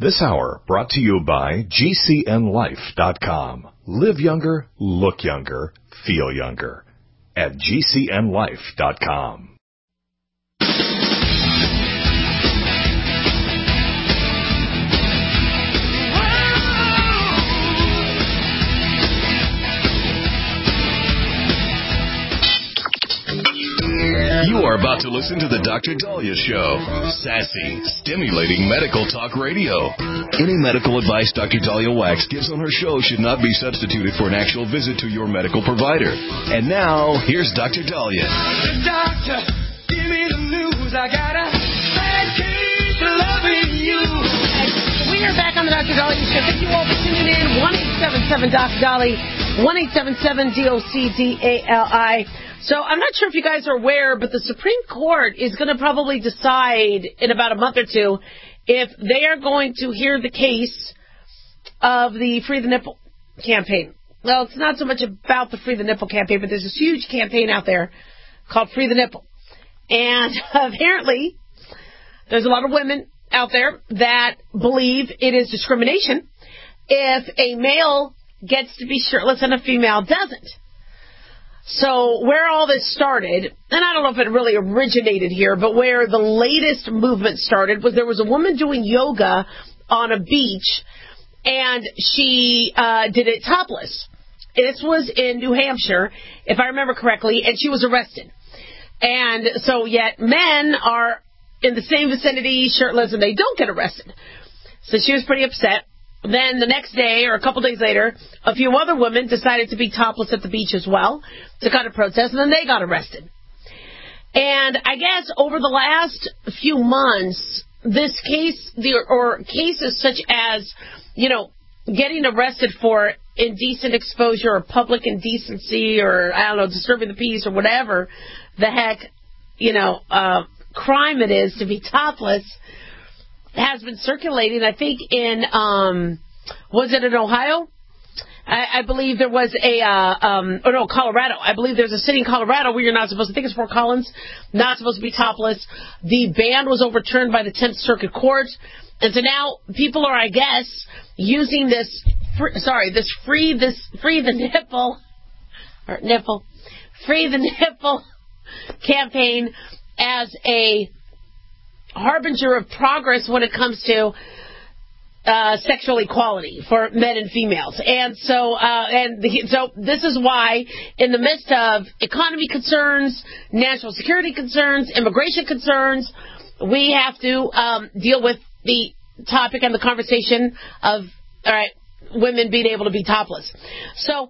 This hour brought to you by GCNLife.com. Live younger, look younger, feel younger at GCNLife.com. You are about to listen to the Dr. Daliah Show. Sassy, stimulating medical talk radio. Any medical advice Dr. Daliah Wax gives on her show should not be substituted for an actual visit to your medical provider. And now, here's Dr. Daliah. Doctor, give me the news. I got a bad case of loving you. We are back on the Dr. Daliah Show. Thank you all for tuning in. 1-877-Dr. Dali, 1-877-DOCDALI. So I'm not sure if you guys are aware, but the Supreme Court is going to probably decide in about a month or two if they are going to hear the case of the Free the Nipple campaign. Well, it's not so much about the Free the Nipple campaign, but there's this huge campaign out there called Free the Nipple. And apparently there's a lot of women out there that believe it is discrimination if a male gets to be shirtless and a female doesn't. So where all this started, and I don't know if it really originated here, but where the latest movement started was there was a woman doing yoga on a beach, and she did it topless. This was in New Hampshire, if I remember correctly, and she was arrested. And so yet men are in the same vicinity, shirtless, and they don't get arrested. So she was pretty upset. Then the next day, or a couple days later, a few other women decided to be topless at the beach as well to kind of protest, and then they got arrested. And I guess over the last few months, this case, or cases such as, getting arrested for indecent exposure or public indecency or, I don't know, disturbing the peace or whatever the heck, crime it is to be topless, has been circulating, I think, in, was it in Ohio? I believe there was Colorado. I believe there's a city in Colorado where you're not supposed to, I think it's Fort Collins, not supposed to be topless. The ban was overturned by the 10th Circuit Court. And so now people are, I guess, using this free the nipple campaign as a harbinger of progress when it comes to sexual equality for men and females. And so this is why, in the midst of economy concerns, national security concerns, immigration concerns, we have to deal with the topic and the conversation of, all right, women being able to be topless. So,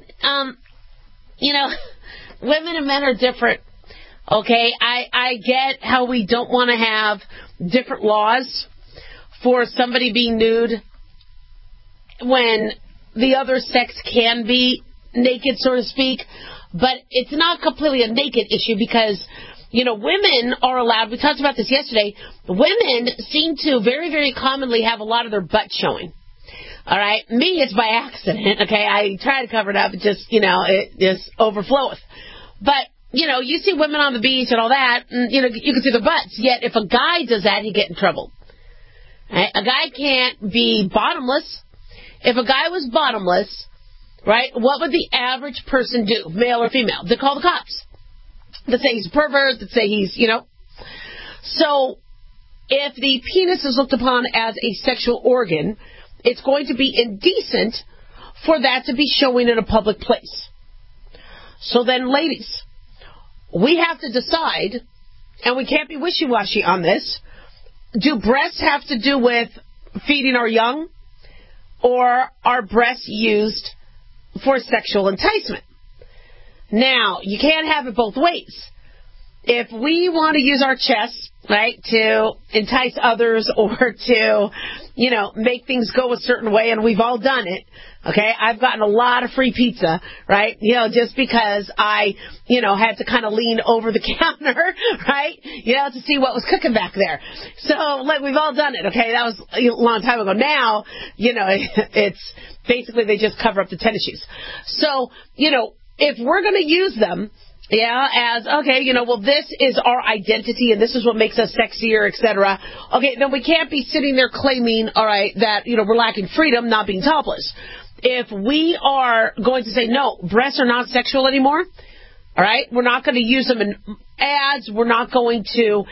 women and men are different. Okay, I get how we don't want to have different laws for somebody being nude when the other sex can be naked, so to speak, but it's not completely a naked issue because, women are allowed, we talked about this yesterday, women seem to very, very commonly have a lot of their butt showing. All right, me, it's by accident, okay, I try to cover it up, it just, it just overfloweth. But you see women on the beach and all that, and, you can see their butts. Yet, if a guy does that, he get in trouble. Right? A guy can't be bottomless. If a guy was bottomless, right, what would the average person do, male or female? They'd call the cops. They'd say he's a pervert. They'd say he's, So, if the penis is looked upon as a sexual organ, it's going to be indecent for that to be showing in a public place. So then, ladies, we have to decide, and we can't be wishy-washy on this, do breasts have to do with feeding our young, or are breasts used for sexual enticement? Now, you can't have it both ways. If we want to use our chests, right, to entice others or to, make things go a certain way, and we've all done it, okay? I've gotten a lot of free pizza, right, just because I, had to kind of lean over the counter, right, to see what was cooking back there. So, we've all done it, okay? That was a long time ago. Now, it's basically they just cover up the tennis shoes. So, if we're going to use them, Yeah, as, okay, well, this is our identity and this is what makes us sexier, etc. Okay, then we can't be sitting there claiming, all right, that, we're lacking freedom, not being topless. If we are going to say, no, breasts are not sexual anymore, all right, we're not going to use them in ads. We're not going to,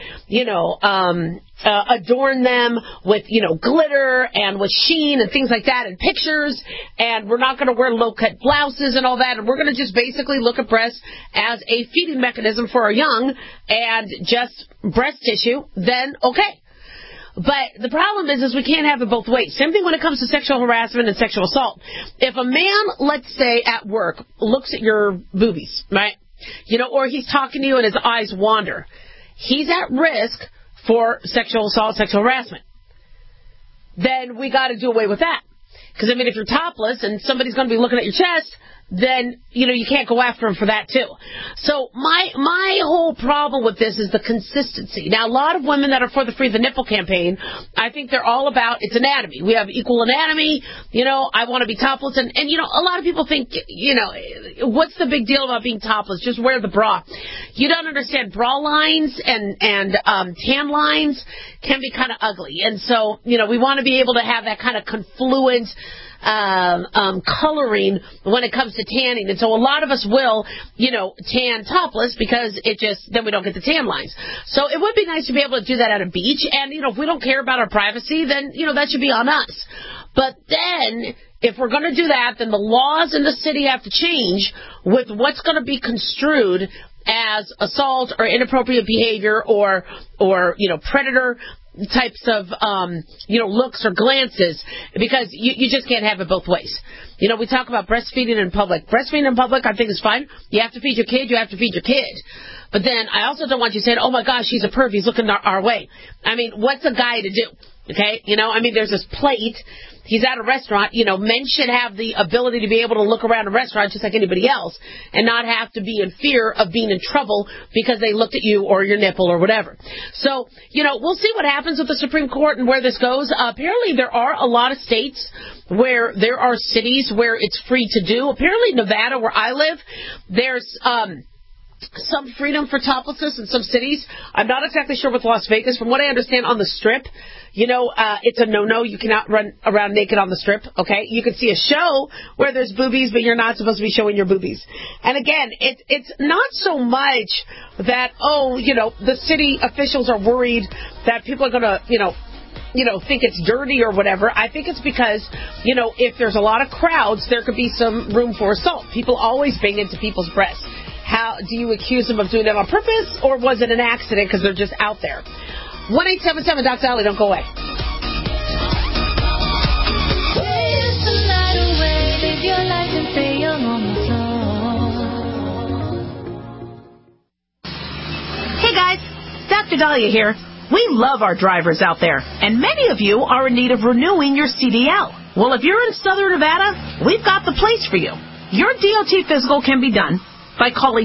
adorn them with, glitter and with sheen and things like that and pictures. And we're not going to wear low-cut blouses and all that. And we're going to just basically look at breasts as a feeding mechanism for our young and just breast tissue, then okay. But the problem is we can't have it both ways. Same thing when it comes to sexual harassment and sexual assault. If a man, let's say at work, looks at your boobies, right? Or he's talking to you and his eyes wander, he's at risk for sexual assault, sexual harassment. Then we got to do away with that. Because, if you're topless and somebody's going to be looking at your chest, then, you can't go after him for that, too. So my whole problem with this is the consistency. Now, a lot of women that are for the Free the Nipple campaign, I think they're all about it's anatomy. We have equal anatomy. I want to be topless. And a lot of people think, what's the big deal about being topless? Just wear the bra. You don't understand. Bra lines and tan lines can be kind of ugly. And so, we want to be able to have that kind of confluent coloring when it comes to tanning. And so a lot of us will, tan topless because then we don't get the tan lines. So it would be nice to be able to do that at a beach. And, if we don't care about our privacy, then, that should be on us. But then, if we're going to do that, then the laws in the city have to change with what's going to be construed as assault or inappropriate behavior or predator types of, looks or glances, because you just can't have it both ways. We talk about breastfeeding in public. Breastfeeding in public, I think, is fine. You have to feed your kid, you have to feed your kid. But then I also don't want you saying, oh, my gosh, he's a perv, he's looking our way. What's a guy to do? Okay? There's this plate. He's at a restaurant. Men should have the ability to be able to look around a restaurant just like anybody else and not have to be in fear of being in trouble because they looked at you or your nipple or whatever. So, we'll see what happens with the Supreme Court and where this goes. Apparently, there are a lot of states where there are cities where it's free to do. Apparently, Nevada, where I live, there's some freedom for toplessness in some cities. I'm not exactly sure with Las Vegas. From what I understand on the Strip, it's a no-no. You cannot run around naked on the Strip, okay? You can see a show where there's boobies, but you're not supposed to be showing your boobies. And again, it's not so much that, the city officials are worried that people are going to, think it's dirty or whatever. I think it's because, if there's a lot of crowds, there could be some room for assault. People always bang into people's breasts. How do you accuse them of doing that on purpose, or was it an accident because they're just out there? 1-877 Dr. Dolly, don't go away. Hey guys, Dr. Dahlia here. We love our drivers out there, and many of you are in need of renewing your CDL. Well, if you're in Southern Nevada, we've got the place for you. Your DOT physical can be done by calling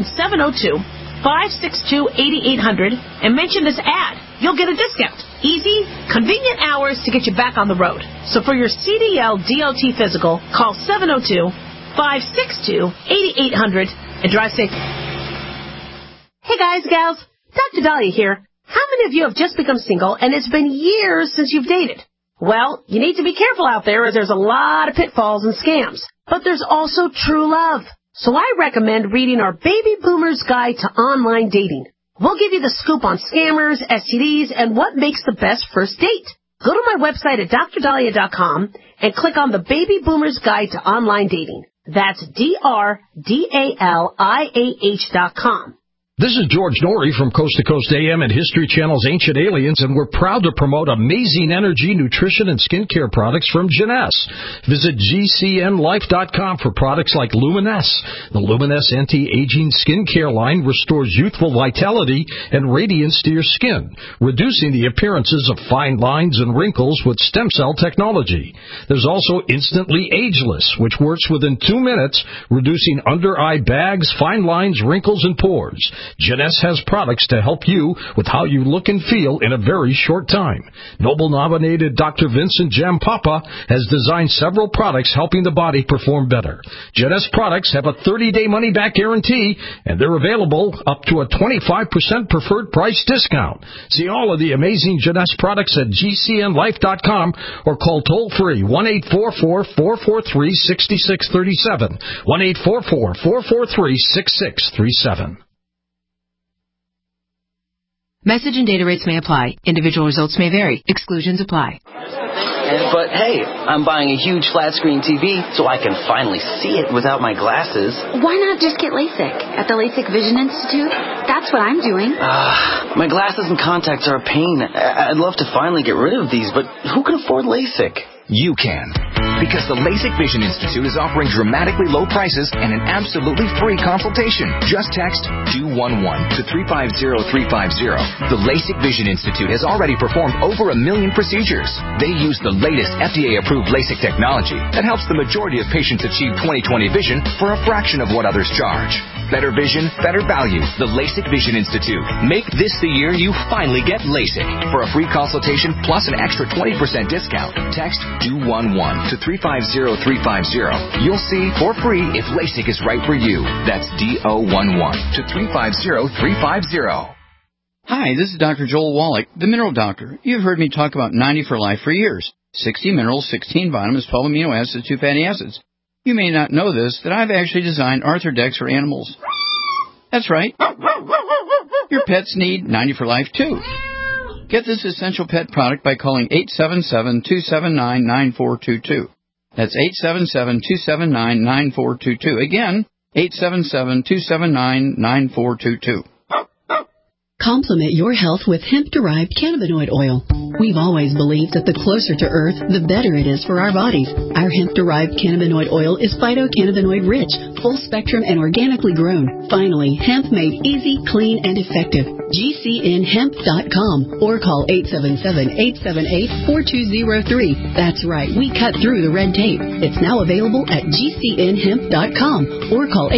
702-562-8800 and mention this ad. You'll get a discount. Easy, convenient hours to get you back on the road. So for your CDL DOT physical, call 702-562-8800 and drive safe. Hey guys, gals, Dr. Dahlia here. How many of you have just become single and it's been years since you've dated? Well, you need to be careful out there as there's a lot of pitfalls and scams. But there's also true love. So I recommend reading our Baby Boomer's Guide to Online Dating. We'll give you the scoop on scammers, STDs, and what makes the best first date. Go to my website at drdahlia.com and click on the Baby Boomer's Guide to Online Dating. That's DRDALIAH.com. This is George Norrie from Coast to Coast AM and History Channel's Ancient Aliens, and we're proud to promote amazing energy, nutrition, and skincare products from Jeunesse. Visit GCNLife.com for products like Luminesse. The Luminesse anti-aging skincare line restores youthful vitality and radiance to your skin, reducing the appearances of fine lines and wrinkles with stem cell technology. There's also Instantly Ageless, which works within 2 minutes, reducing under-eye bags, fine lines, wrinkles, and pores. Jeunesse has products to help you with how you look and feel in a very short time. Nobel-nominated Dr. Vincent Jampapa has designed several products helping the body perform better. Jeunesse products have a 30-day money-back guarantee, and they're available up to a 25% preferred price discount. See all of the amazing Jeunesse products at GCNlife.com or call toll-free 1-844-443-6637. 1-844-443-6637. Message and data rates may apply. Individual results may vary. Exclusions apply. But hey, I'm buying a huge flat-screen TV so I can finally see it without my glasses. Why not just get LASIK at the LASIK Vision Institute? That's what I'm doing. My glasses and contacts are a pain. I'd love to finally get rid of these, but who can afford LASIK? You can. Because the LASIK Vision Institute is offering dramatically low prices and an absolutely free consultation. Just text 211 to 350350. The LASIK Vision Institute has already performed over 1 million procedures. They use the latest FDA-approved LASIK technology that helps the majority of patients achieve 20/20 vision for a fraction of what others charge. Better vision, better value. The LASIK Vision Institute. Make this the year you finally get LASIK. For a free consultation plus an extra 20% discount, text 211 to 350350. You'll see for free if LASIK is right for you. That's D-O-11 to 350350. Hi, this is Dr. Joel Wallach, the Mineral Doctor. You've heard me talk about 90 for Life for years. 60 minerals, 16 vitamins, 12 amino acids, 2 fatty acids. You may not know this, that I've actually designed Arthrodex for animals. That's right. Your pets need 90 for Life, too. Get this essential pet product by calling 877-279-9422. That's 877-279-9422. Again, 877-279-9422. Complement your health with hemp-derived cannabinoid oil. We've always believed that the closer to Earth, the better it is for our bodies. Our hemp-derived cannabinoid oil is phytocannabinoid-rich, full-spectrum, and organically grown. Finally, hemp made easy, clean, and effective. GCNhemp.com or call 877-878-4203. That's right, we cut through the red tape. It's now available at GCNhemp.com or call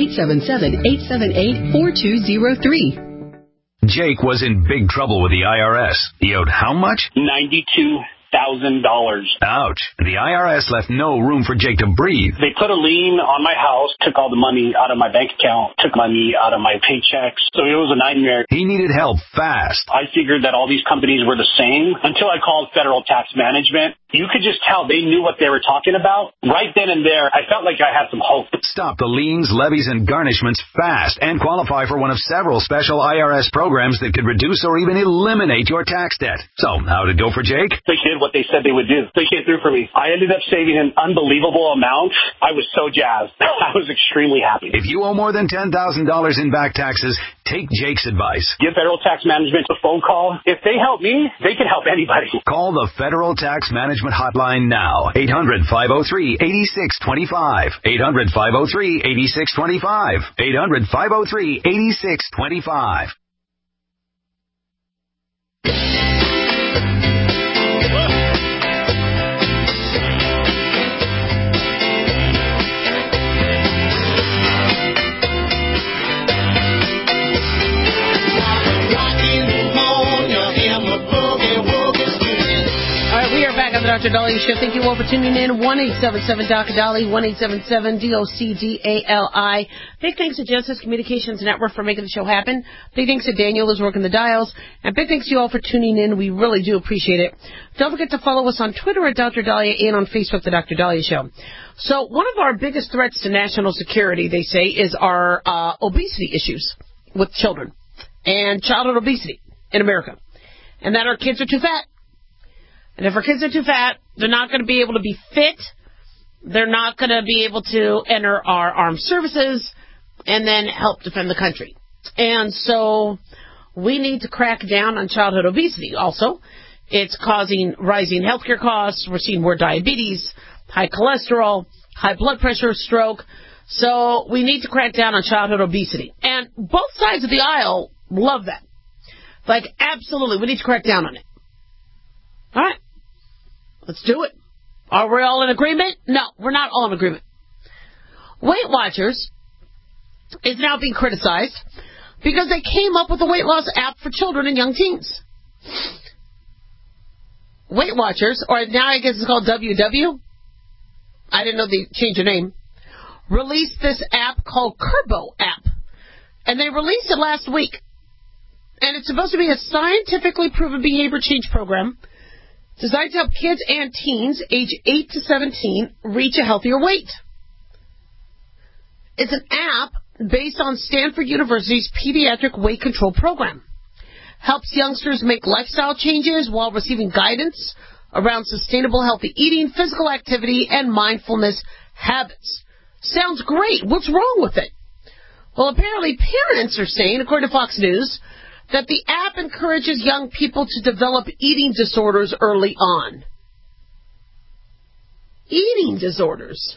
877-878-4203. Jake was in big trouble with the IRS. He owed how much? $92,000. Ouch. The IRS left no room for Jake to breathe. They put a lien on my house, took all the money out of my bank account, took money out of my paychecks. So it was a nightmare. He needed help fast. I figured that all these companies were the same until I called Federal Tax Management. You could just tell they knew what they were talking about. Right then and there, I felt like I had some hope. Stop the liens, levies, and garnishments fast and qualify for one of several special IRS programs that could reduce or even eliminate your tax debt. So, how did it go for Jake? They did what they said they would do. They came through for me. I ended up saving an unbelievable amount. I was so jazzed. I was extremely happy. If you owe more than $10,000 in back taxes, take Jake's advice. Give Federal Tax Management a phone call. If they help me, they can help anybody. Call the Federal Tax Management hotline now. 800-503-8625. 800-503-8625. 800-503-8625. The Dr. Dali Show. Thank you all for tuning in. 1-877-Dr. 1-877-DOCDALI. Big thanks to Genesis Communications Network for making the show happen. Big thanks to Daniel who's working the dials. And big thanks to you all for tuning in. We really do appreciate it. Don't forget to follow us on Twitter at Dr. Dahlia and on Facebook, The Dr. Dahlia Show. So one of our biggest threats to national security, they say, is our obesity issues with children and childhood obesity in America. And that our kids are too fat. And if our kids are too fat, they're not going to be able to be fit. They're not going to be able to enter our armed services and then help defend the country. And so we need to crack down on childhood obesity also. It's causing rising healthcare costs. We're seeing more diabetes, high cholesterol, high blood pressure, stroke. So we need to crack down on childhood obesity. And both sides of the aisle love that. Like, absolutely, we need to crack down on it. All right. Let's do it. Are we all in agreement? No, we're not all in agreement. Weight Watchers is now being criticized because they came up with a weight loss app for children and young teens. Weight Watchers, or now I guess it's called WW. I didn't know they changed the name. Released this app called Kurbo app. And they released it last week. And it's supposed to be a scientifically proven behavior change program designed to help kids and teens age 8 to 17 reach a healthier weight. It's an app based on Stanford University's pediatric weight control program. Helps youngsters make lifestyle changes while receiving guidance around sustainable healthy eating, physical activity, and mindfulness habits. Sounds great. What's wrong with it? Well, apparently parents are saying, according to Fox News, that the app encourages young people to develop eating disorders early on. Eating disorders.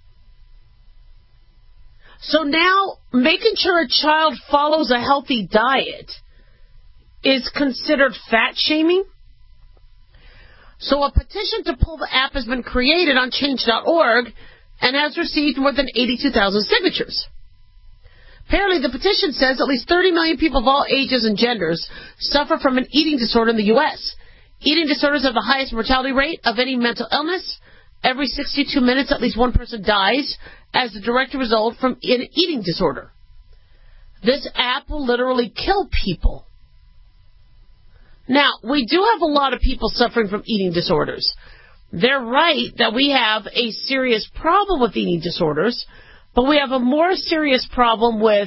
So now, making sure a child follows a healthy diet is considered fat shaming? So a petition to pull the app has been created on change.org and has received more than 82,000 signatures. Apparently, the petition says at least 30 million people of all ages and genders suffer from an eating disorder in the U.S. Eating disorders have the highest mortality rate of any mental illness. Every 62 minutes, at least one person dies as a direct result from an eating disorder. This app will literally kill people. Now, we do have a lot of people suffering from eating disorders. They're right that we have a serious problem with eating disorders, but we have a more serious problem with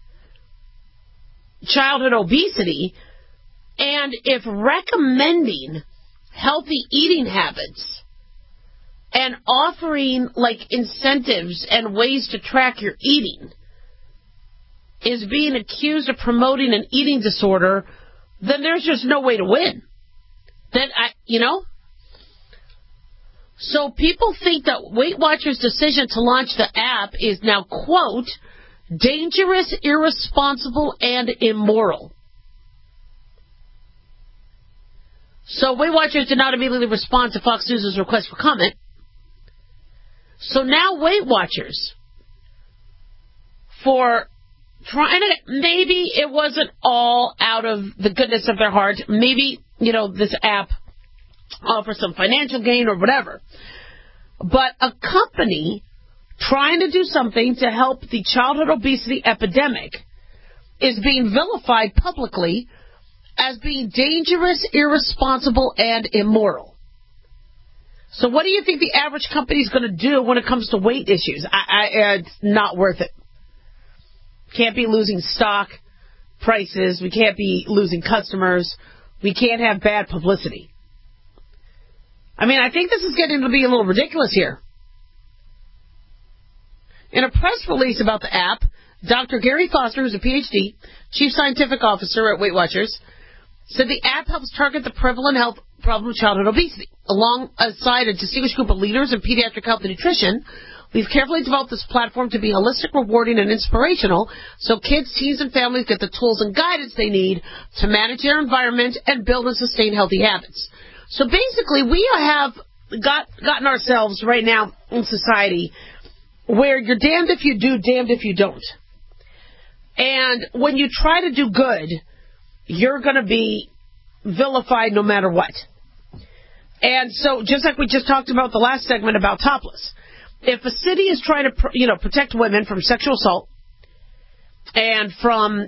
childhood obesity. And if recommending healthy eating habits and offering like incentives and ways to track your eating is being accused of promoting an eating disorder, then there's just no way to win. So people think that Weight Watchers' decision to launch the app is now, quote, dangerous, irresponsible, and immoral. So Weight Watchers did not immediately respond to Fox News' request for comment. So now Weight Watchers, for trying to, maybe it wasn't all out of the goodness of their heart. Maybe, this app offers some financial gain or whatever. But a company trying to do something to help the childhood obesity epidemic is being vilified publicly as being dangerous, irresponsible, and immoral. So what do you think the average company is going to do when it comes to weight issues? It's not worth it. Can't be losing stock prices. We can't be losing customers. We can't have bad publicity. I mean, I think this is getting to be a little ridiculous here. In a press release about the app, Dr. Gary Foster, who's a PhD, Chief Scientific Officer at Weight Watchers, said the app helps target the prevalent health problem of childhood obesity. Alongside a distinguished group of leaders in pediatric health and nutrition, we've carefully developed this platform to be holistic, rewarding, and inspirational so kids, teens, and families get the tools and guidance they need to manage their environment and build and sustain healthy habits. So basically, we have gotten ourselves right now in society where you're damned if you do, damned if you don't. And when you try to do good, you're going to be vilified no matter what. And so just like we just talked about the last segment about topless, if a city is trying to, protect women from sexual assault and from,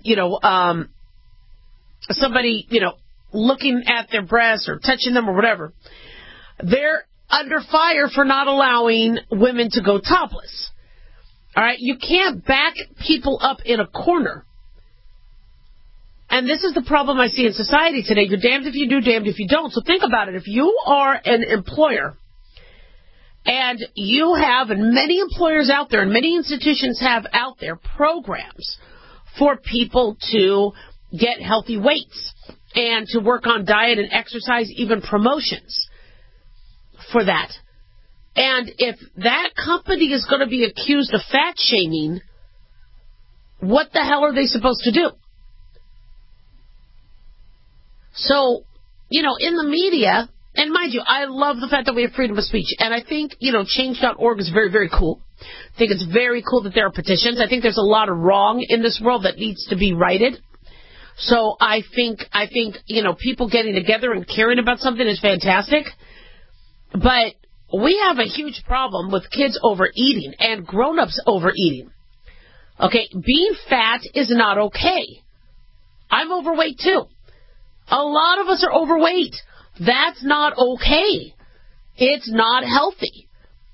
somebody, looking at their breasts or touching them or whatever, they're under fire for not allowing women to go topless. All right? You can't back people up in a corner. And this is the problem I see in society today. You're damned if you do, damned if you don't. So think about it. If you are an employer and you have, and many employers out there and many institutions have out there programs for people to get healthy weights and to work on diet and exercise, even promotions for that. And if that company is going to be accused of fat shaming, what the hell are they supposed to do? So, in the media, And mind you, I love the fact that we have freedom of speech. And I think, change.org is very, very cool. I think it's very cool that there are petitions. I think there's a lot of wrong in this world that needs to be righted. So I think, people getting together and caring about something is fantastic. But we have a huge problem with kids overeating and grown-ups overeating. Okay, being fat is not okay. I'm overweight too. A lot of us are overweight. That's not okay. It's not healthy.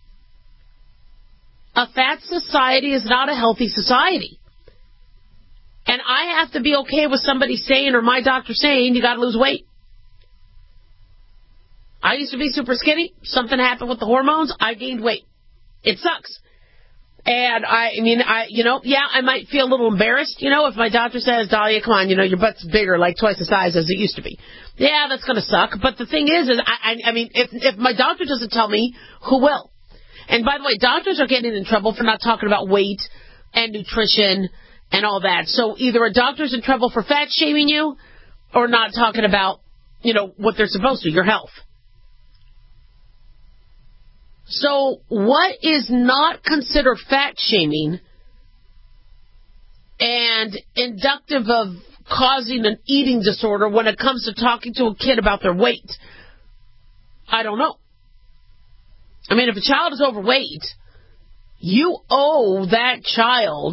A fat society is not a healthy society. And I have to be okay with somebody saying, or my doctor saying, you got to lose weight. I used to be super skinny. Something happened with the hormones. I gained weight. It sucks. And I might feel a little embarrassed, if my doctor says, Dahlia, come on, your butt's bigger, like twice the size as it used to be. Yeah, that's going to suck. But the thing is if my doctor doesn't tell me, who will? And by the way, doctors are getting in trouble for not talking about weight and nutrition and all that. So either a doctor's in trouble for fat shaming you or not talking about, what they're supposed to, your health. So what is not considered fat shaming and inductive of causing an eating disorder when it comes to talking to a kid about their weight? I don't know. I mean, if a child is overweight, you owe that child,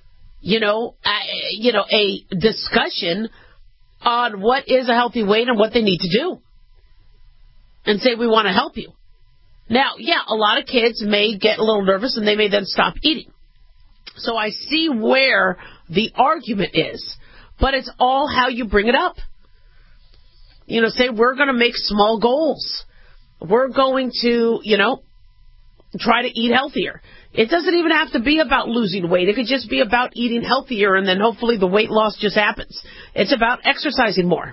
a discussion on what is a healthy weight and what they need to do. And say, we want to help you. Now, yeah, a lot of kids may get a little nervous and they may then stop eating. So I see where the argument is. But it's all how you bring it up. Say we're going to make small goals. We're going to, try to eat healthier. It doesn't even have to be about losing weight. It could just be about eating healthier and then hopefully the weight loss just happens. It's about exercising more.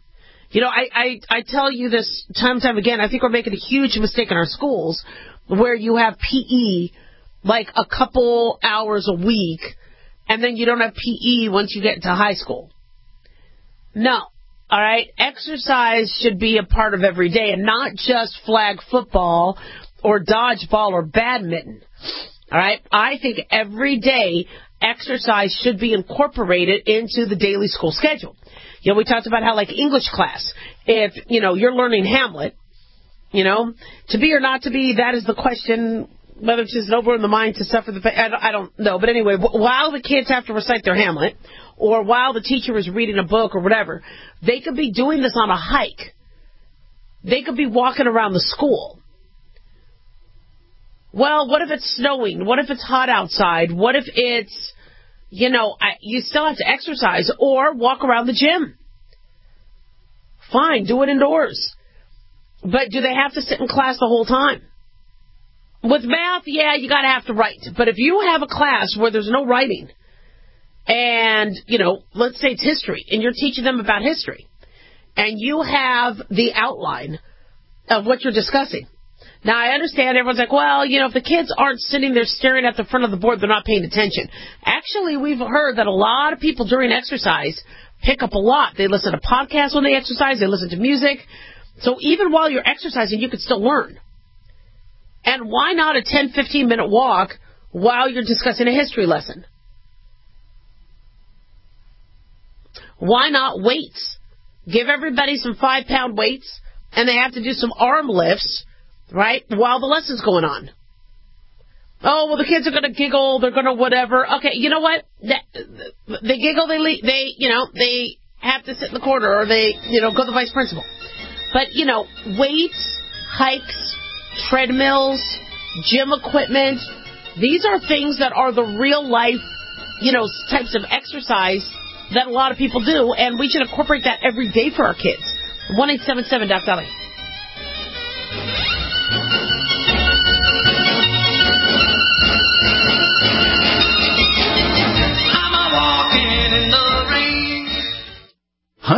I tell you this time and time again, I think we're making a huge mistake in our schools where you have PE like a couple hours a week and then you don't have PE once you get into high school. No. All right? Exercise should be a part of every day and not just flag football or dodgeball or badminton. All right? I think every day exercise should be incorporated into the daily school schedule. We talked about how, like, English class, if, you're learning Hamlet, to be or not to be, that is the question, whether it's just noble in the mind to suffer the pain. I don't know. But anyway, while the kids have to recite their Hamlet, or while the teacher is reading a book or whatever, they could be doing this on a hike. They could be walking around the school. Well, what if it's snowing? What if it's hot outside? What if it's, you still have to exercise or walk around the gym. Fine, do it indoors. But do they have to sit in class the whole time? With math, yeah, you got to have to write. But if you have a class where there's no writing and, let's say it's history and you're teaching them about history and you have the outline of what you're discussing. Now, I understand everyone's like, well, if the kids aren't sitting there staring at the front of the board, they're not paying attention. Actually, we've heard that a lot of people during exercise pick up a lot. They listen to podcasts when they exercise. They listen to music. So even while you're exercising, you can still learn. And why not a 10, 15-minute walk while you're discussing a history lesson? Why not weights? Give everybody some 5-pound weights, and they have to do some arm lifts, right, while the lesson's going on. Oh, well, the kids are going to giggle, they're going to whatever. Okay, you know what? They giggle, they have to sit in the corner, or they, go to the vice principal. But, weights, hikes, treadmills, gym equipment, these are things that are the real life, types of exercise that a lot of people do, and we should incorporate that every day for our kids. 1-877-DOC-DOLLY.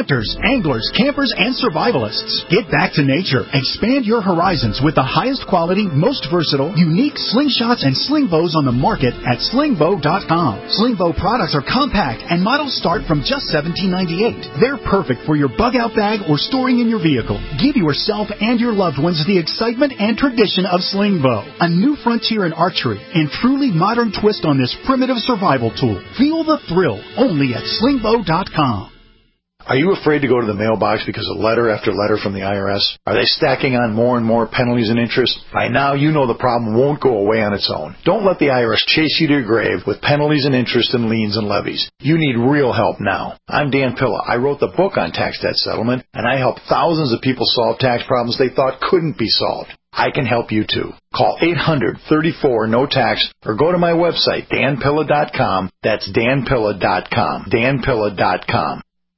Hunters, anglers, campers, and survivalists. Get back to nature. Expand your horizons with the highest quality, most versatile, unique slingshots and sling bows on the market at slingbow.com. Sling bow products are compact and models start from just $17.98. They're perfect for your bug out bag or storing in your vehicle. Give yourself and your loved ones the excitement and tradition of sling bow. A new frontier in archery and truly modern twist on this primitive survival tool. Feel the thrill only at slingbow.com. Are you afraid to go to the mailbox because of letter after letter from the IRS? Are they stacking on more and more penalties and interest? By now, you know the problem won't go away on its own. Don't let the IRS chase you to your grave with penalties and interest and liens and levies. You need real help now. I'm Dan Pilla. I wrote the book on tax debt settlement, and I help thousands of people solve tax problems they thought couldn't be solved. I can help you too. Call 800-34-NO-TAX or go to my website, danpilla.com. That's danpilla.com. danpilla.com.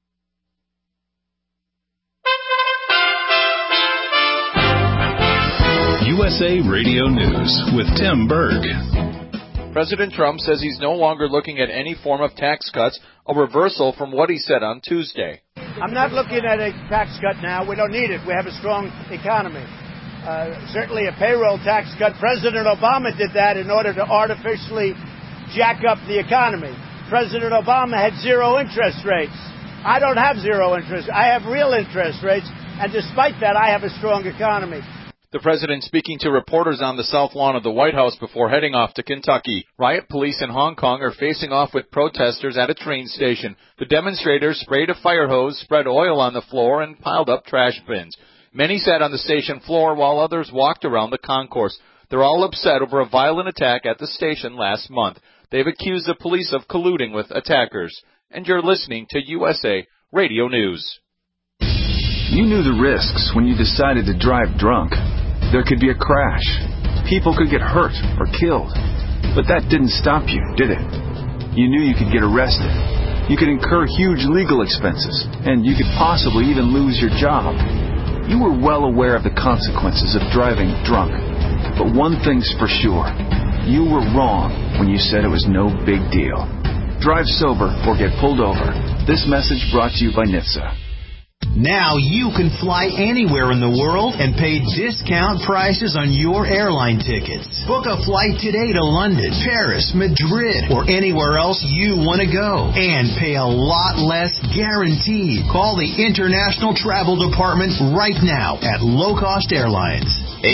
USA Radio News with Tim Berg. President Trump says he's no longer looking at any form of tax cuts, a reversal from what he said on Tuesday. I'm not looking at a tax cut now. We don't need it. We have a strong economy. Certainly a payroll tax cut. President Obama did that in order to artificially jack up the economy. President Obama had zero interest rates. I don't have zero interest. I have real interest rates, and despite that, I have a strong economy. The president speaking to reporters on the south lawn of the White House before heading off to Kentucky. Riot police in Hong Kong are facing off with protesters at a train station. The demonstrators sprayed a fire hose, spread oil on the floor, and piled up trash bins. Many sat on the station floor while others walked around the concourse. They're all upset over a violent attack at the station last month. They've accused the police of colluding with attackers. And you're listening to USA Radio News. You knew the risks when you decided to drive drunk. There could be a crash. People could get hurt or killed. But that didn't stop you, did it? You knew you could get arrested. You could incur huge legal expenses. And you could possibly even lose your job. You were well aware of the consequences of driving drunk. But one thing's for sure. You were wrong when you said it was no big deal. Drive sober or get pulled over. This message brought to you by NHTSA. Now you can fly anywhere in the world and pay discount prices on your airline tickets. Book a flight today to London, Paris, Madrid, or anywhere else you want to go. And pay a lot less guaranteed. Call the International Travel Department right now at Low Cost Airlines.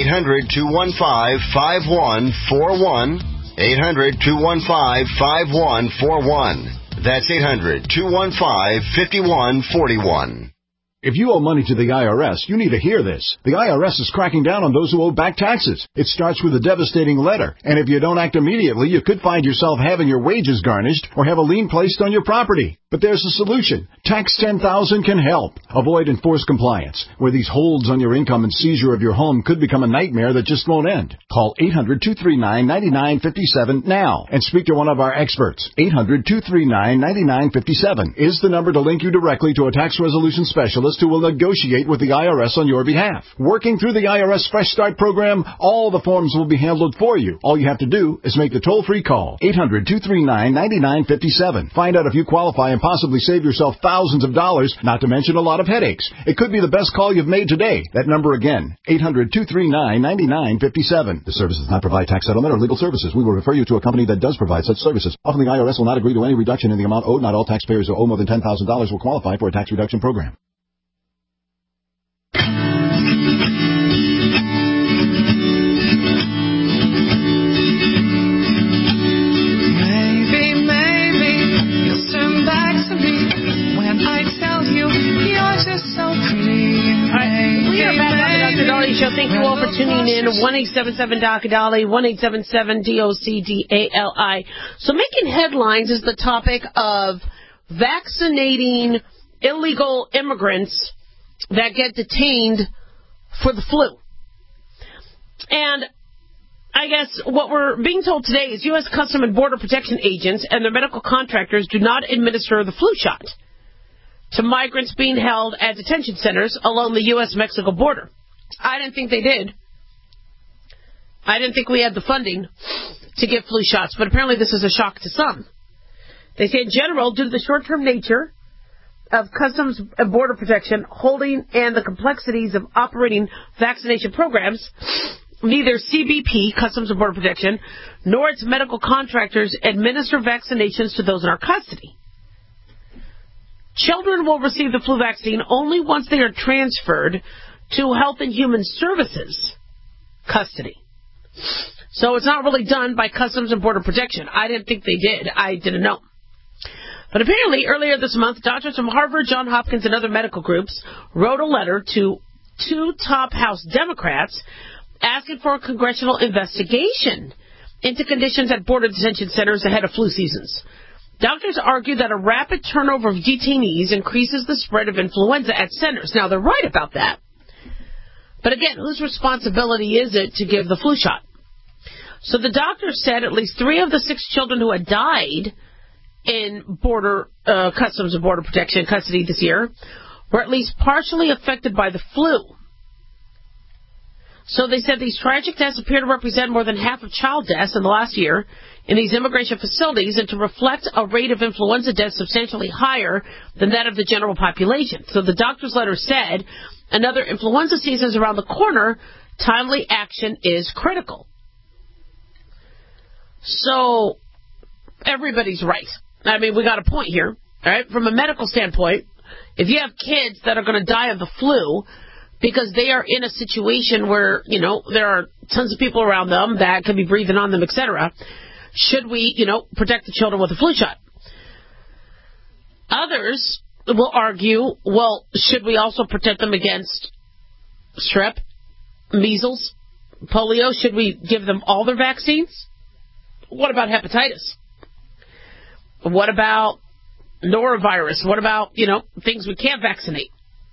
800-215-5141. 800-215-5141. That's 800-215-5141. If you owe money to the IRS, you need to hear this. The IRS is cracking down on those who owe back taxes. It starts with a devastating letter. And if you don't act immediately, you could find yourself having your wages garnished or have a lien placed on your property. But there's a solution. Tax 10,000 can help. Avoid enforced compliance, where these holds on your income and seizure of your home could become a nightmare that just won't end. Call 800-239-9957 now and speak to one of our experts. 800-239-9957 is the number to link you directly to a tax resolution specialist who will negotiate with the IRS on your behalf. Working through the IRS Fresh Start program, all the forms will be handled for you. All you have to do is make the toll-free call. 800-239-9957. Find out if you qualify and possibly save yourself thousands of dollars, not to mention a lot of headaches. It could be the best call you've made today. That number again, 800-239-9957. This service does not provide tax settlement or legal services. We will refer you to a company that does provide such services. Often the IRS will not agree to any reduction in the amount owed. Not all taxpayers who owe more than $10,000 will qualify for a tax reduction program. Show. Thank you all for tuning in. 1-877-DOC-A-DOLLY, 1-877-DOC-DALI. So making headlines is the topic of vaccinating illegal immigrants that get detained for the flu. And I guess what we're being told today is U.S. Customs and Border Protection agents and their medical contractors do not administer the flu shot to migrants being held at detention centers along the U.S.-Mexico border. I didn't think they did. I didn't think we had the funding to give flu shots, but apparently this is a shock to some. They say in general, due to the short-term nature of Customs and Border Protection holding and the complexities of operating vaccination programs, neither CBP, Customs and Border Protection, nor its medical contractors administer vaccinations to those in our custody. Children will receive the flu vaccine only once they are transferred to Health and Human Services custody. So it's not really done by Customs and Border Protection. I didn't think they did. I didn't know. But apparently, earlier this month, doctors from Harvard, Johns Hopkins, and other medical groups wrote a letter to 2 top House Democrats asking for a congressional investigation into conditions at border detention centers ahead of flu seasons. Doctors argue that a rapid turnover of detainees increases the spread of influenza at centers. Now, they're right about that. But again, whose responsibility is it to give the flu shot? So the doctors said at least 3 of the 6 children who had died in Customs and Border Protection custody this year were at least partially affected by the flu. So they said these tragic deaths appear to represent more than half of child deaths in the last year in these immigration facilities and to reflect a rate of influenza deaths substantially higher than that of the general population. So the doctor's letter said, another influenza season is around the corner. Timely action is critical. So everybody's right. I mean, we got a point here, right? From a medical standpoint, if you have kids that are going to die of the flu because they are in a situation where, there are tons of people around them that could be breathing on them, etc., should we, protect the children with a flu shot? Others will argue, well, should we also protect them against strep, measles, polio? Should we give them all their vaccines? What about hepatitis? What about norovirus? What about, things we can't vaccinate?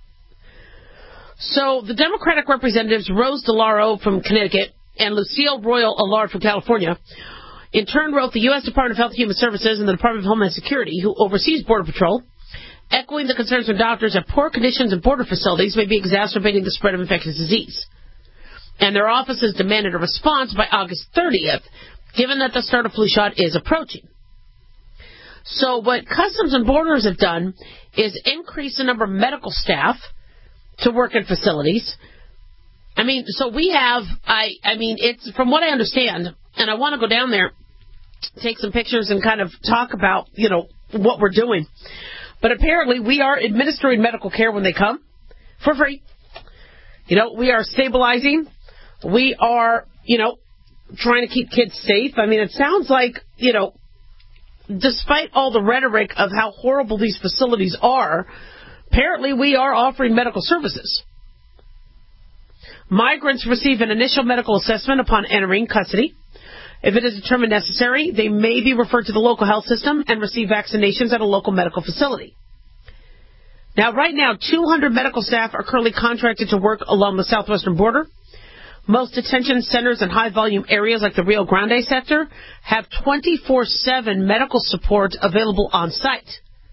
So the Democratic representatives Rose DeLauro from Connecticut and Lucille Royal Allard from California in turn wrote the U.S. Department of Health and Human Services and the Department of Homeland Security, who oversees Border Patrol, echoing the concerns from doctors that poor conditions in border facilities may be exacerbating the spread of infectious disease. And their offices demanded a response by August 30th, given that the start of flu shot is approaching. So what Customs and Borders have done is increase the number of medical staff to work in facilities. I mean, so we have, it's from what I understand, and I want to go down there, take some pictures and kind of talk about, what we're doing. But apparently we are administering medical care when they come for free. We are stabilizing. We are, trying to keep kids safe. I mean, it sounds like, despite all the rhetoric of how horrible these facilities are, apparently we are offering medical services. Migrants receive an initial medical assessment upon entering custody. If it is determined necessary, they may be referred to the local health system and receive vaccinations at a local medical facility. Now, right now, 200 medical staff are currently contracted to work along the southwestern border. Most detention centers in high-volume areas like the Rio Grande sector have 24/7 medical support available on site,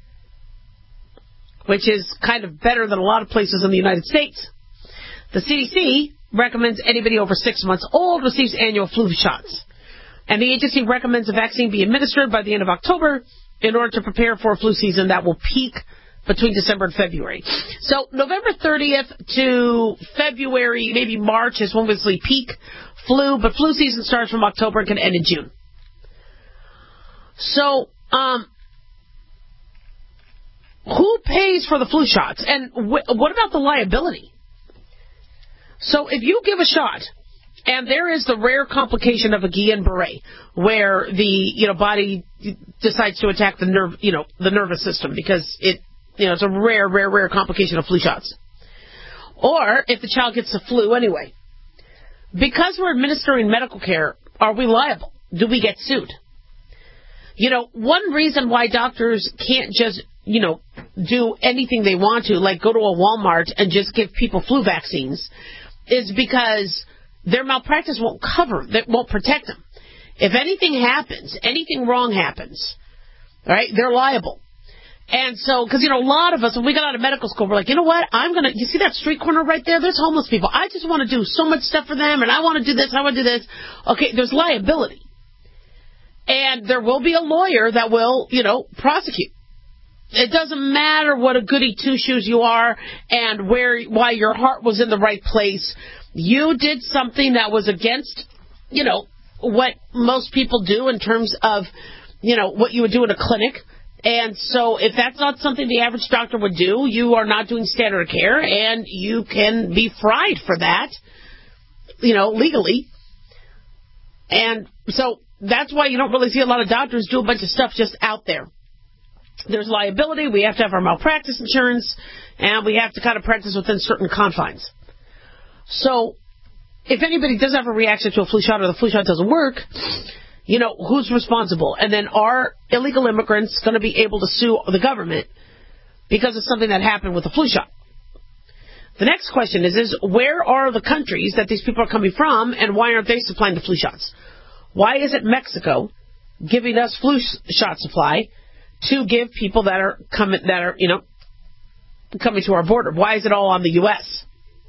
which is kind of better than a lot of places in the United States. The CDC recommends anybody over 6 months old receives annual flu shots. And the agency recommends a vaccine be administered by the end of October in order to prepare for a flu season that will peak between December and February. So November 30th to February, maybe March is when we see peak flu, but flu season starts from October and can end in June. So, who pays for the flu shots? And what about the liability? So if you give a shot, and there is the rare complication of a Guillain-Barré, where the body decides to attack the nervous system because it's a rare complication of flu shots. Or if the child gets the flu anyway. Because we're administering medical care, are we liable? Do we get sued? One reason why doctors can't just, do anything they want to, like go to a Walmart and just give people flu vaccines, is because their malpractice won't won't protect them. If anything happens, anything wrong happens, right, they're liable. And so, because, a lot of us, when we got out of medical school, we're like, you know what, you see that street corner right there? There's homeless people. I just want to do so much stuff for them, and I want to do this, I want to do this. Okay, there's liability. And there will be a lawyer that will, prosecute. It doesn't matter what a goody two-shoes you are and why your heart was in the right place. You did something that was against, what most people do in terms of, what you would do in a clinic. And so if that's not something the average doctor would do, you are not doing standard of care, and you can be fried for that, legally. And so that's why you don't really see a lot of doctors do a bunch of stuff just out there. There's liability. We have to have our malpractice insurance, and we have to kind of practice within certain confines. So if anybody does have a reaction to a flu shot or the flu shot doesn't work, who's responsible? And then are illegal immigrants going to be able to sue the government because of something that happened with the flu shot? The next question is where are the countries that these people are coming from, and why aren't they supplying the flu shots? Why isn't Mexico giving us flu shot supply to give people that are coming to our border? Why is it all on the U.S.?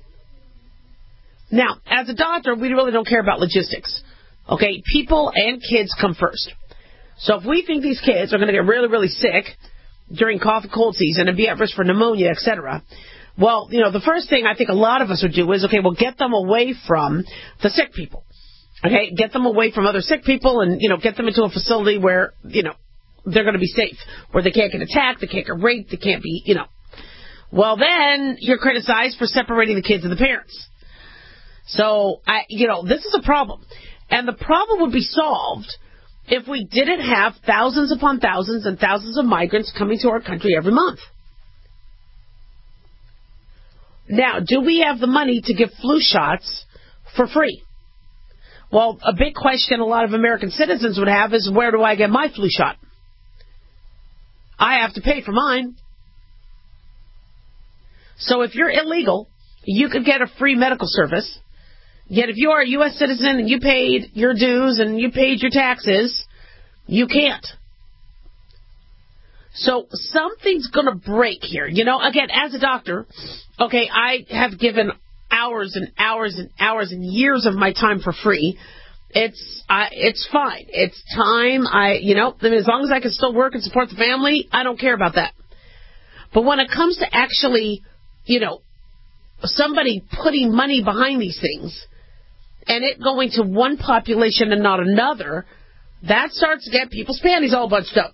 Now, as a doctor, we really don't care about logistics. Okay, people and kids come first. So if we think these kids are going to get really, really sick during cough and cold season and be at risk for pneumonia, etc., well, the first thing I think a lot of us would do is, get them away from the sick people. Okay, get them away from other sick people and, get them into a facility where, they're going to be safe, where they can't get attacked, they can't get raped, they can't be, Well, then you're criticized for separating the kids and the parents. So, this is a problem. And the problem would be solved if we didn't have thousands upon thousands and thousands of migrants coming to our country every month. Now, do we have the money to give flu shots for free? Well, a big question a lot of American citizens would have is, where do I get my flu shot? I have to pay for mine. So if you're illegal, you could get a free medical service. Yet if you are a U.S. citizen and you paid your dues and you paid your taxes, you can't. So something's going to break here. Again, as a doctor, I have given hours and hours and hours and years of my time for free. It's fine. It's time. As long as I can still work and support the family, I don't care about that. But when it comes to actually, somebody putting money behind these things and it going to one population and not another, that starts to get people's panties all bunched up.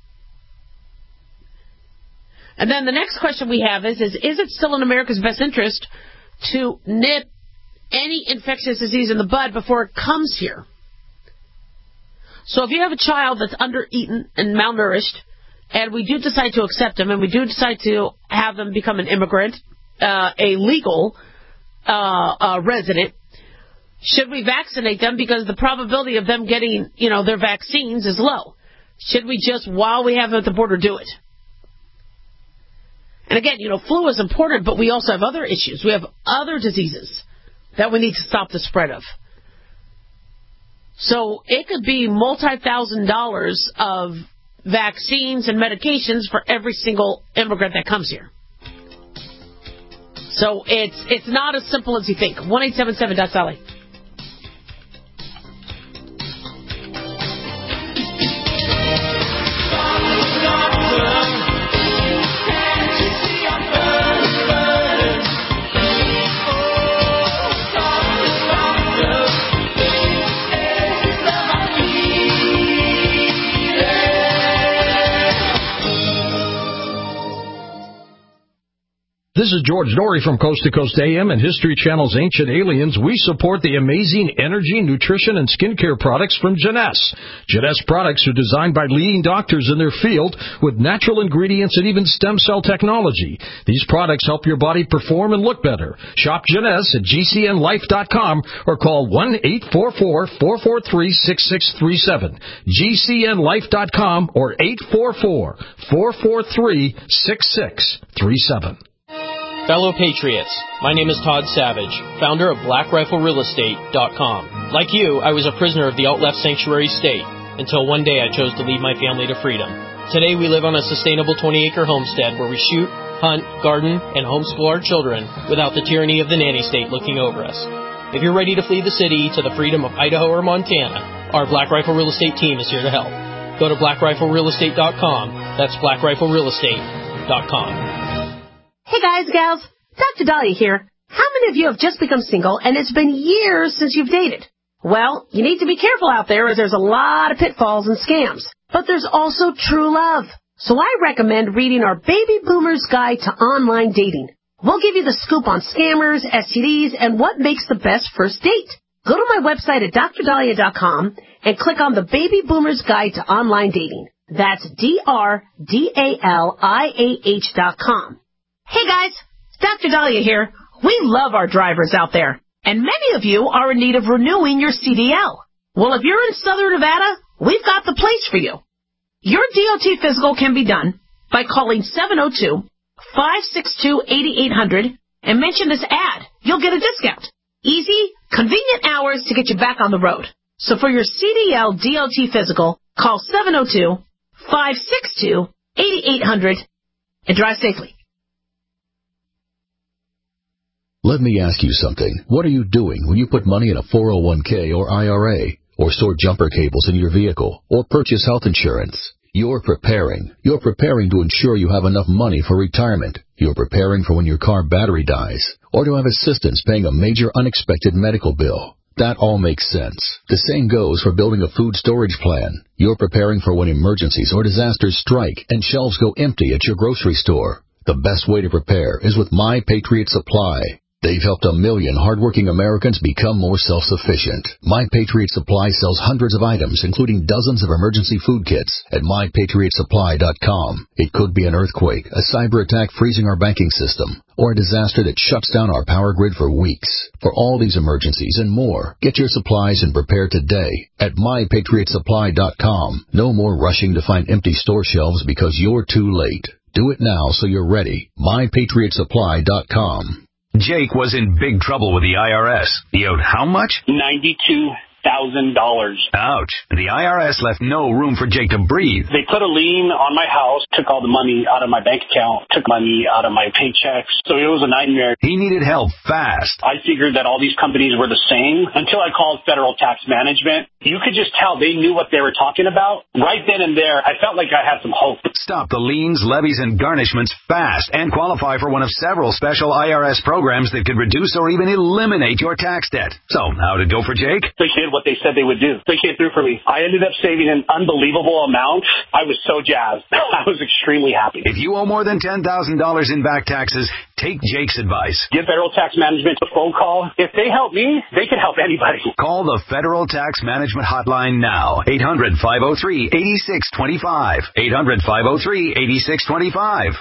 And then the next question we have is it still in America's best interest to nip any infectious disease in the bud before it comes here? So if you have a child that's under-eaten and malnourished, and we do decide to accept them, and we do decide to have them become an immigrant, a legal resident, should we vaccinate them because the probability of them getting, their vaccines is low? Should we just, while we have them at the border, do it? And again, flu is important, but we also have other issues. We have other diseases that we need to stop the spread of. So it could be multi-$1,000s of vaccines and medications for every single immigrant that comes here. So it's not as simple as you think. 1-877-DOC-SALLY. This is George Norrie from Coast to Coast AM and History Channel's Ancient Aliens. We support the amazing energy, nutrition, and skincare products from Jeunesse. Jeunesse products are designed by leading doctors in their field with natural ingredients and even stem cell technology. These products help your body perform and look better. Shop Jeunesse at GCNlife.com or call 1-844-443-6637. GCNlife.com or 844-443-6637. Fellow Patriots, my name is Todd Savage, founder of BlackRifleRealEstate.com. Like you, I was a prisoner of the out-left sanctuary state until one day I chose to lead my family to freedom. Today we live on a sustainable 20-acre homestead where we shoot, hunt, garden, and homeschool our children without the tyranny of the nanny state looking over us. If you're ready to flee the city to the freedom of Idaho or Montana, our Black Rifle Real Estate team is here to help. Go to BlackRifleRealEstate.com That's BlackRifleRealEstate.com. Hey guys, gals, Dr. Dahlia here. How many of you have just become single and it's been years since you've dated? Well, you need to be careful out there as there's a lot of pitfalls and scams. But there's also true love. So I recommend reading our Baby Boomer's Guide to Online Dating. We'll give you the scoop on scammers, STDs, and what makes the best first date. Go to my website at drdahlia.com and click on the Baby Boomer's Guide to Online Dating. That's DRDALIAH.com. Hey guys, Dr. Dahlia here. We love our drivers out there, and many of you are in need of renewing your CDL. Well, if you're in Southern Nevada, we've got the place for you. Your DOT physical can be done by calling 702-562-8800 and mention this ad. You'll get a discount. Easy, convenient hours to get you back on the road. So for your CDL DOT physical, call 702-562-8800 and drive safely. Let me ask you something. What are you doing when you put money in a 401k or IRA, or store jumper cables in your vehicle, or purchase health insurance? You're preparing. You're preparing to ensure you have enough money for retirement. You're preparing for when your car battery dies, or to have assistance paying a major unexpected medical bill. That all makes sense. The same goes for building a food storage plan. You're preparing for when emergencies or disasters strike and shelves go empty at your grocery store. The best way to prepare is with My Patriot Supply. They've helped 1 million hardworking Americans become more self-sufficient. My Patriot Supply sells hundreds of items, including dozens of emergency food kits at MyPatriotSupply.com. It could be an earthquake, a cyber attack freezing our banking system, or a disaster that shuts down our power grid for weeks. For all these emergencies and more, get your supplies and prepare today at MyPatriotSupply.com. No more rushing to find empty store shelves because you're too late. Do it now so you're ready. MyPatriotSupply.com. Jake was in big trouble with the IRS. He owed how much? $92,000. Ouch. The IRS left no room for Jake to breathe. They put a lien on my house, took all the money out of my bank account, took money out of my paychecks. So it was a nightmare. He needed help fast. I figured that all these companies were the same until I called Federal Tax Management. You could just tell they knew what they were talking about. Right then and there, I felt like I had some hope. Stop the liens, levies, and garnishments fast and qualify for one of several special IRS programs that could reduce or even eliminate your tax debt. So, how did it go for Jake? They did what they said they would do. They came through for me. I ended up saving an unbelievable amount. I was so jazzed. I was extremely happy. If you owe more than $10,000 in back taxes, take Jake's advice. Give Federal Tax Management a phone call. If they help me, they can help anybody. Call the Federal Tax Management Hotline now. 800-503-8625. 800-503-8625.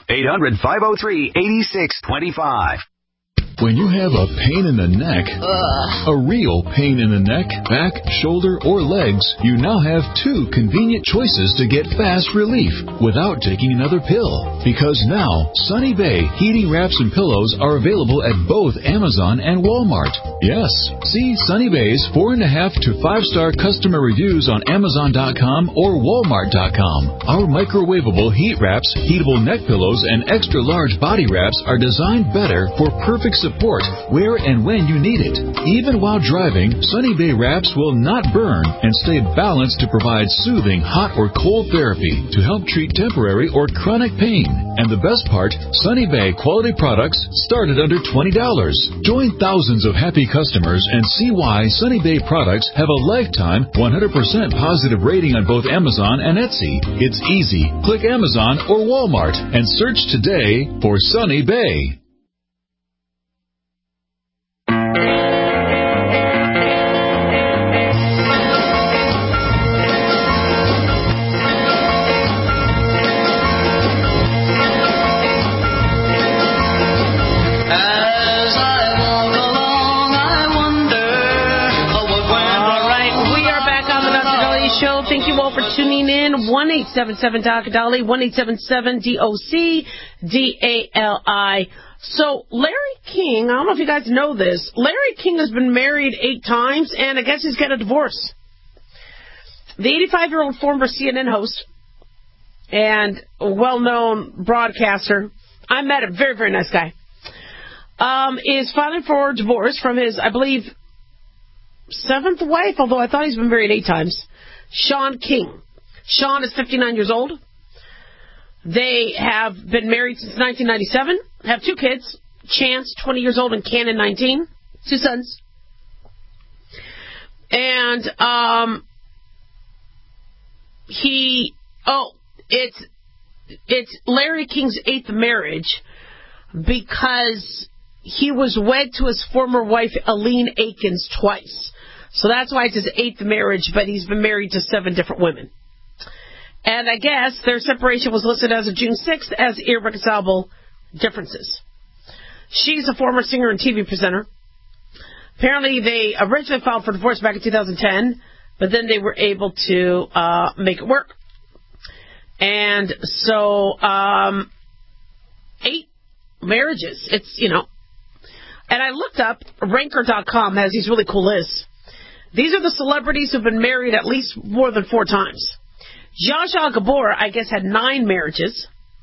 800-503-8625. When you have a pain in the neck, a real pain in the neck, back, shoulder, or legs, you now have two convenient choices to get fast relief without taking another pill. Because now, Sunny Bay heating wraps and pillows are available at both Amazon and Walmart. Yes, see Sunny Bay's 4.5 to 5-star customer reviews on Amazon.com or Walmart.com. Our microwavable heat wraps, heatable neck pillows, and extra large body wraps are designed better for perfect support where and when you need it. Even while driving, Sunny Bay wraps will not burn and stay balanced to provide soothing hot or cold therapy to help treat temporary or chronic pain. And the best part, Sunny Bay quality products start at under $20. Join thousands of happy customers and see why Sunny Bay products have a lifetime 100% positive rating on both Amazon and Etsy. It's easy. Click Amazon or Walmart and search today for Sunny Bay. Thank you all for tuning in. 1-877-DOC-DOLLY, 1-877-DOC-DALI. So, Larry King, I don't know if you guys know this, Larry King has been married 8 times, and I guess he's got a divorce. The 85-year-old former CNN host and well-known broadcaster, I met him, very, very nice guy, is filing for divorce from his, I believe, 7th wife, although I thought he's been married 8 times. Sean King. Sean is 59 years old. They have been married since 1997, have 2 kids, Chance, 20 years old, and Cannon, 19, 2 sons. And it's Larry King's 8th marriage because he was wed to his former wife, Aline Akins, twice. So that's why it's his 8th marriage, but he's been married to 7 different women. And I guess their separation was listed as of June 6th as irreconcilable differences. She's a former singer and TV presenter. Apparently, they originally filed for divorce back in 2010, but then they were able to make it work. And so, 8 marriages. It's, you know. And I looked up, Ranker.com has these really cool lists. These are the celebrities who've been married at least more than 4 times. Zsa Zsa Gabor, I guess, had 9 marriages.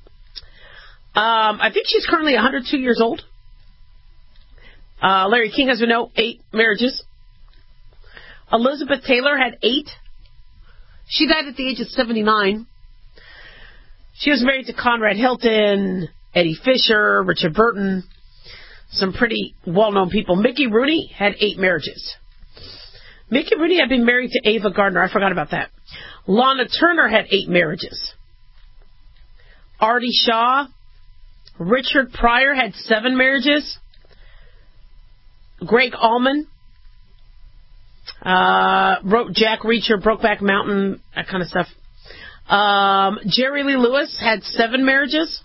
I think she's currently 102 years old. Larry King, as we know, 8 marriages. Elizabeth Taylor had 8. She died at the age of 79. She was married to Conrad Hilton, Eddie Fisher, Richard Burton, some pretty well-known people. Mickey Rooney had 8 marriages. Mickey Rooney had been married to Ava Gardner. I forgot about that. Lana Turner had 8 marriages. Artie Shaw. Richard Pryor had 7 marriages. Greg Allman wrote Jack Reacher, Brokeback Mountain, that kind of stuff. Jerry Lee Lewis had 7 marriages.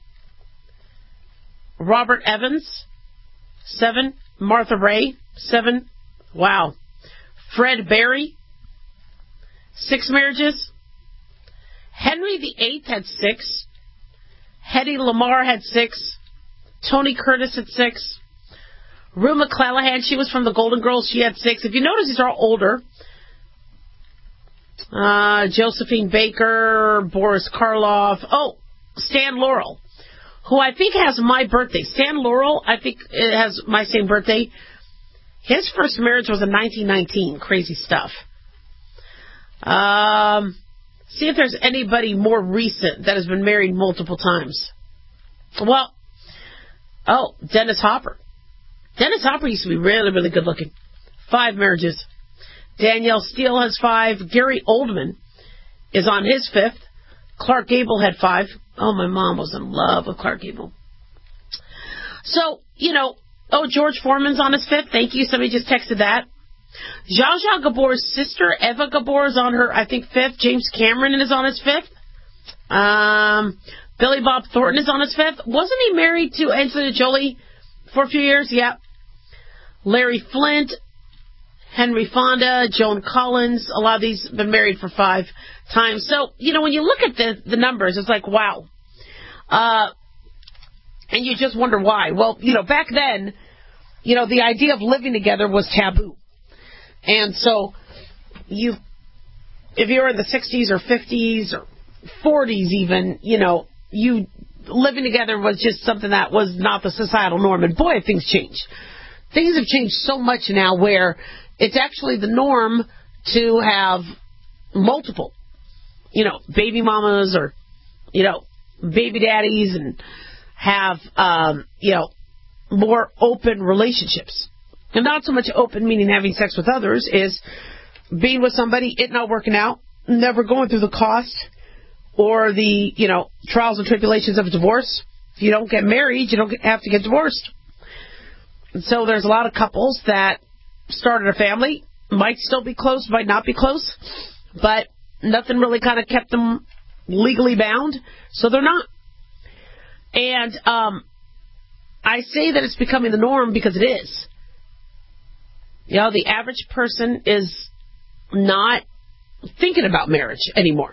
Robert Evans, 7. Martha Ray, 7. Wow. Fred Berry, 6 marriages. Henry VIII had 6. Hedy Lamarr had 6. Tony Curtis had 6. Rue McClanahan, she was from the Golden Girls, she had 6. If you notice, these are all older. Josephine Baker, Boris Karloff. Oh, Stan Laurel, who I think has my birthday. Stan Laurel, I think it has my same birthday. His first marriage was in 1919. Crazy stuff. See if there's anybody more recent that has been married multiple times. Well, Dennis Hopper. Dennis Hopper used to be really, really good looking. 5 marriages. Danielle Steele has 5. Gary Oldman is on his 5th. Clark Gable had 5. Oh, my mom was in love with Clark Gable. So, you know, George Foreman's on his 5th. Thank you. Somebody just texted that. Zsa Zsa Gabor's sister, Eva Gabor, is on her, I think, 5th. James Cameron is on his 5th. Billy Bob Thornton is on his 5th. Wasn't he married to Angelina Jolie for a few years? Yeah. Larry Flint, Henry Fonda, Joan Collins, a lot of these have been married for 5 times. So, you know, when you look at the numbers, it's like, wow. And you just wonder why. Well, you know, back then, you know, the idea of living together was taboo. And so, if you were in the 60s or 50s or 40s even, you know, you living together was just something that was not the societal norm. And boy, have things changed. Things have changed so much now where it's actually the norm to have multiple, you know, baby mamas or, you know, baby daddies and have, you know, more open relationships. And not so much open, meaning having sex with others, is being with somebody, it not working out, never going through the cost or the, you know, trials and tribulations of divorce. If you don't get married, you don't have to get divorced. And so there's a lot of couples that started a family, might still be close, might not be close, but nothing really kind of kept them legally bound, so they're not. And I say that it's becoming the norm because it is. You know, the average person is not thinking about marriage anymore.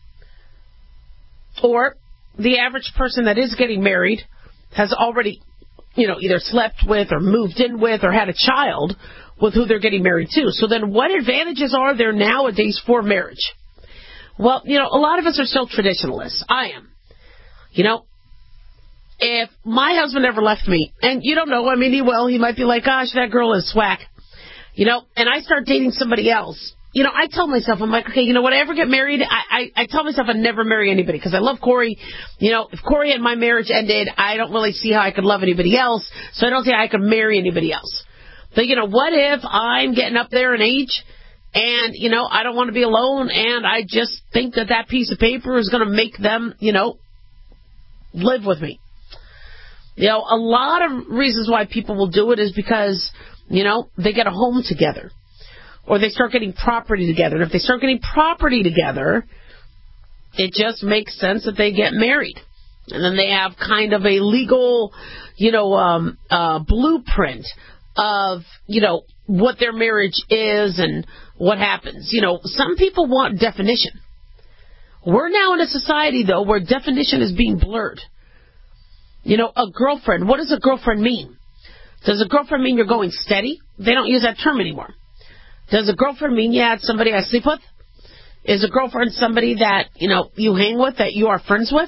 Or the average person that is getting married has already, you know, either slept with or moved in with or had a child with who they're getting married to. So then what advantages are there nowadays for marriage? Well, you know, a lot of us are still traditionalists. I am. You know, if my husband ever left me, and you don't know, I mean, he will. He might be like, gosh, that girl is swack. You know, and I start dating somebody else. I told myself, I'm like, okay, when I ever get married, I tell myself I'd never marry anybody because I love Corey. If Corey and my marriage ended, I don't really see how I could love anybody else, so I don't see how I could marry anybody else. But, what if I'm getting up there in age and, I don't want to be alone and I just think that piece of paper is going to make them, live with me. A lot of reasons why people will do it is because, they get a home together. Or they start getting property together. And if they start getting property together, it just makes sense that they get married. And then they have kind of a legal, blueprint of, what their marriage is and what happens. Some people want definition. We're now in a society, though, where definition is being blurred. A girlfriend. What does a girlfriend mean? Does a girlfriend mean you're going steady? They don't use that term anymore. Does a girlfriend mean, it's somebody I sleep with? Is a girlfriend somebody that, you hang with, that you are friends with?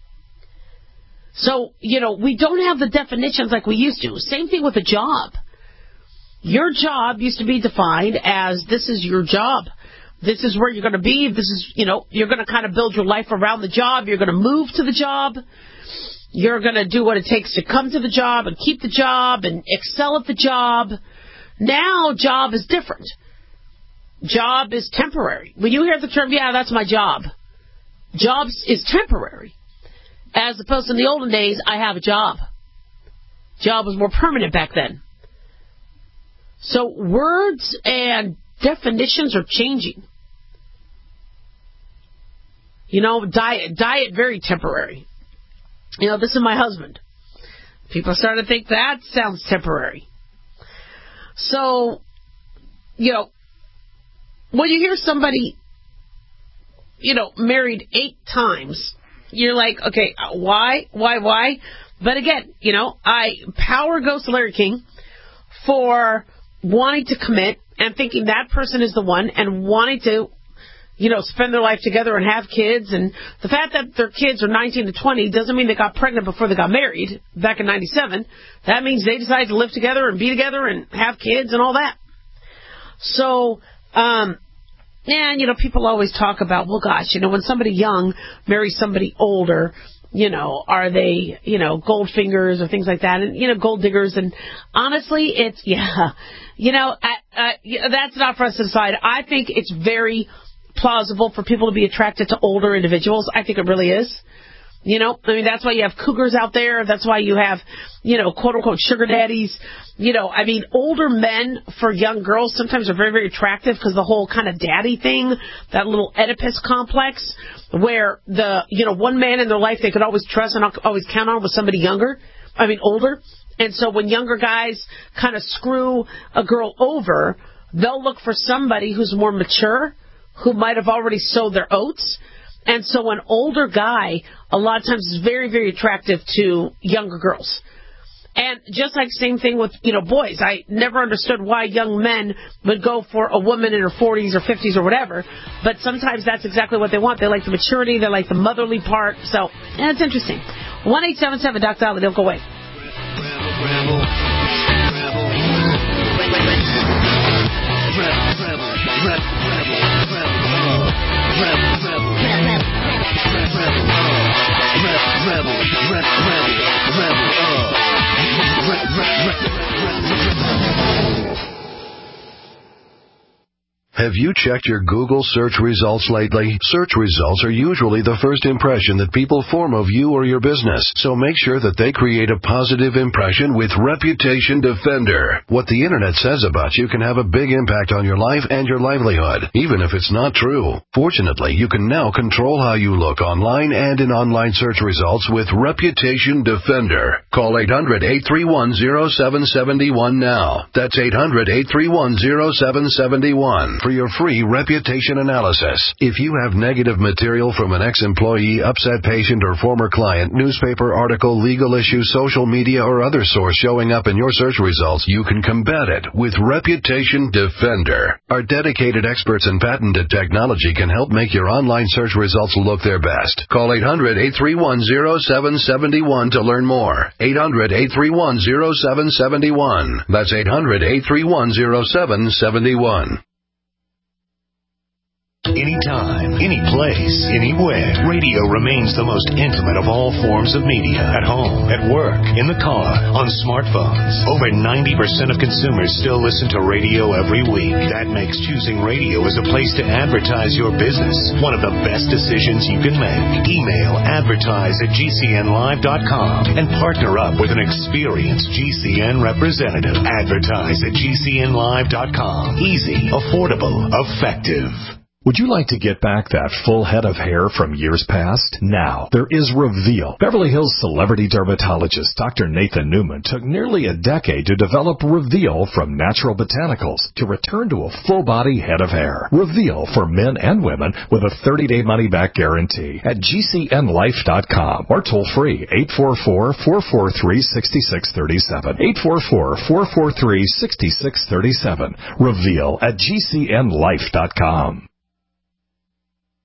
So, we don't have the definitions like we used to. Same thing with a job. Your job used to be defined as this is your job. This is where you're going to be. This is, you're going to kind of build your life around the job. You're going to move to the job. You're going to do what it takes to come to the job and keep the job and excel at the job. Now, job is different. Job is temporary. When you hear the term, that's my job. Job is temporary. As opposed to in the olden days, I have a job. Job was more permanent back then. So words and definitions are changing. Diet, very temporary. This is my husband. People start to think that sounds temporary. So, when you hear somebody, married 8 times, you're like, okay, why? But again, power goes to Larry King for wanting to commit and thinking that person is the one and wanting to, spend their life together and have kids. And the fact that their kids are 19 to 20 doesn't mean they got pregnant before they got married back in 97. That means they decided to live together and be together and have kids and all that. So, and, people always talk about, well, gosh, when somebody young marries somebody older, are they, gold fingers or things like that, and, gold diggers. And honestly, it's, that's not for us to decide. I think it's very plausible for people to be attracted to older individuals. I think it really is. That's why you have cougars out there. That's why you have, quote unquote sugar daddies. Older men for young girls sometimes are very, very attractive because the whole kind of daddy thing, that little Oedipus complex where the, one man in their life they could always trust and always count on was somebody older. And so when younger guys kind of screw a girl over, they'll look for somebody who's more mature, who might have already sowed their oats. And so an older guy, a lot of times, is very, very attractive to younger girls. And just like same thing with, boys. I never understood why young men would go for a woman in her 40s or 50s or whatever. But sometimes that's exactly what they want. They like the maturity. They like the motherly part. So, it's interesting. 1-877 Dr. Dolly. Don't go away. Have you checked your Google search results lately? Search results are usually the first impression that people form of you or your business, so make sure that they create a positive impression with Reputation Defender. What the internet says about you can have a big impact on your life and your livelihood, even if it's not true. Fortunately, you can now control how you look online and in online search results with Reputation Defender. Call 800-831-0771 now. That's 800-831-0771. For your free reputation analysis. If you have negative material from an ex-employee, upset patient, or former client, newspaper article, legal issue, social media, or other source showing up in your search results, you can combat it with Reputation Defender. Our dedicated experts in patented technology can help make your online search results look their best. Call 800-831-0771 to learn more. 800-831-0771. That's 800-831-0771. Anytime, any place, anywhere. Radio remains the most intimate of all forms of media. At home, at work, in the car, on smartphones. Over 90% of consumers still listen to radio every week. That makes choosing radio as a place to advertise your business one of the best decisions you can make. Email advertise@gcnlive.com and partner up with an experienced GCN representative. Advertise@gcnlive.com. Easy, affordable, effective. Would you like to get back that full head of hair from years past? Now, there is Reveal. Beverly Hills celebrity dermatologist Dr. Nathan Newman took nearly a decade to develop Reveal from natural botanicals to return to a full-body head of hair. Reveal for men and women with a 30-day money-back guarantee at GCNlife.com or toll-free 844-443-6637. 844-443-6637. Reveal at GCNlife.com.